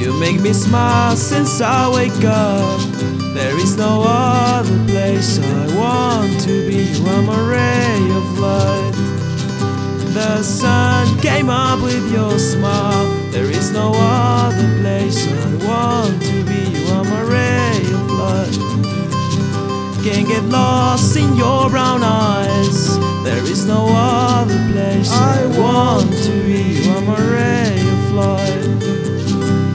You make me smile since I wake up. There is no other place I want to be. You are my ray of light. The sun came up with your smile. There is no other place I want to be. You are my ray of light. Can't get lost in your brown eyes. There is no other place I want to